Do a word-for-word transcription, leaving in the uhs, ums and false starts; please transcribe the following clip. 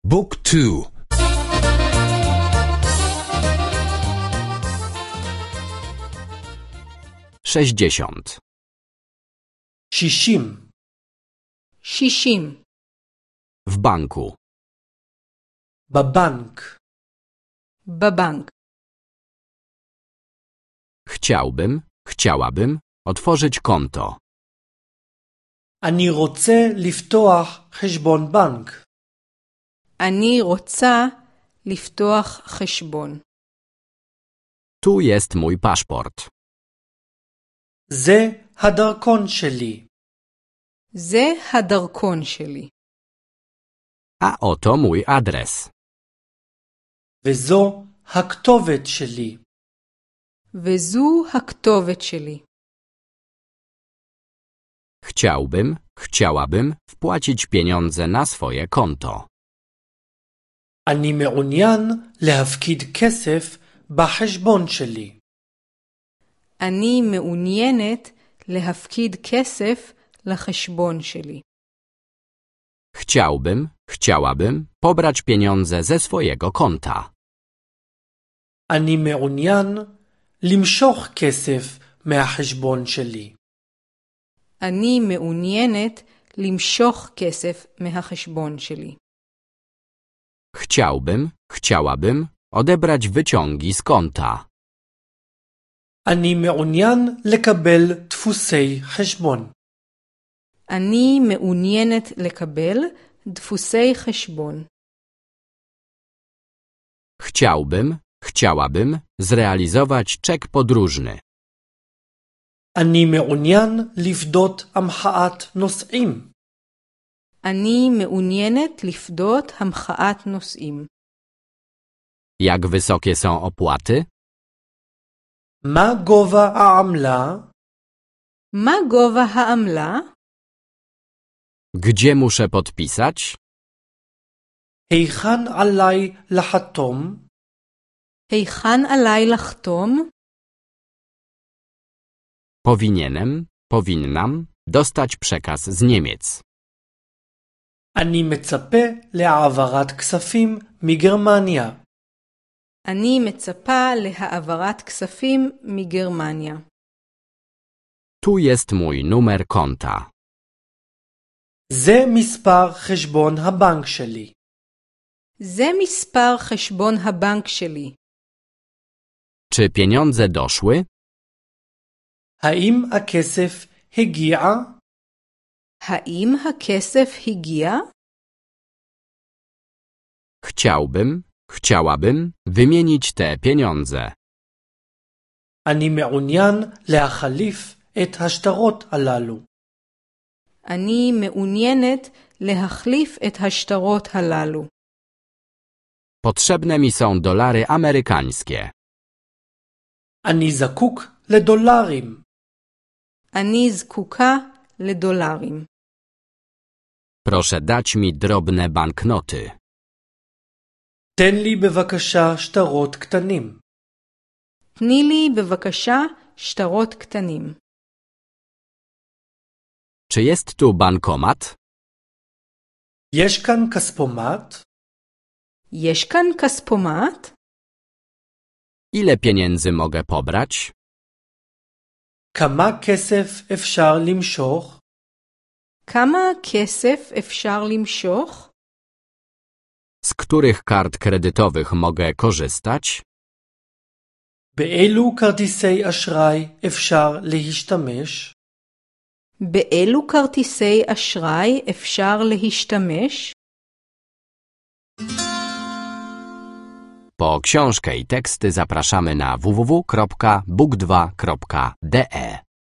Book two. sześćdziesiąt. שישים. שישים. W banku. בבנק. בבנק. Chciałbym, chciałabym otworzyć konto. אני רוצה לפתוח חשבון בנק. אני רוצה לפתוח חשבון. Tu jest mój paszport. זה הדרכון שלי. זה הדרכון שלי. A oto mój adres. וזו הכתובת שלי. וזו הכתובת שלי. Chciałbym, chciałabym wpłacić pieniądze na swoje konto. אני מעוניין להפקיד כסף בחשבון שלי. אני מעוניינת להפקיד כסף לחשבון שלי. Chciałbym, chciałabym pobrać pieniądze ze swojego konta. אני מעוניין למשוך כסף מהחשבון שלי. אני מעוניינת למשוך כסף מהחשבון שלי. Chciałbym, chciałabym odebrać wyciągi z konta. אני מעוניין לקבל דפוסי חשבון. אני מעוניינת לקבל דפוסי חשבון. Chciałbym, chciałabym zrealizować czek podróżny. אני מעוניין לפדות המחאת נוסעים. אני מעוניינת לפדות המחאת נוסעים. Jak wysokie są opłaty? מה גובה העמלה? מה גובה העמלה? Gdzie muszę podpisać? היכן עליי לחתום? היכן עליי לחתום? Powinienem, powinnam dostać przekaz z Niemiec. אני מצפה להעברת כספים מגרמניה. אני מצפה להעברת כספים מגרמניה. Tu jest mój numer konta. זה מספר חשבון הבנק שלי. זה מספר חשבון הבנק שלי. Czy pieniądze doszły? האם הכסף הגיע? האם הכסף הגיע? Chciałbym, chciałabym wymienić te pieniądze. אני מעוניין להחליף את השטרות הללו. אני מעוניינת להחליף את השטרות הללו. Potrzebne mi są dolary amerykańskie. אני זקוק לדולרים. אני זקוקה לדולרים. Proszę dać mi drobne banknoty. תן לי בבקשה שטרות קטנים. תני לי בבקשה שטרות קטנים. Czy jest tu bankomat? יש כאן כספומט? יש כאן כספומט? Ile pieniędzy mogę pobrać? כמה כסף אפשר למשוך? כמה כסף אפשר למשוך? Z których kart kredytowych mogę korzystać? באילו כרטיסי אשראי אפשר להשתמש? באילו כרטיסי אשראי אפשר להשתמש? Po książkę i teksty zapraszamy na w w w kropka book dwa kropka d e.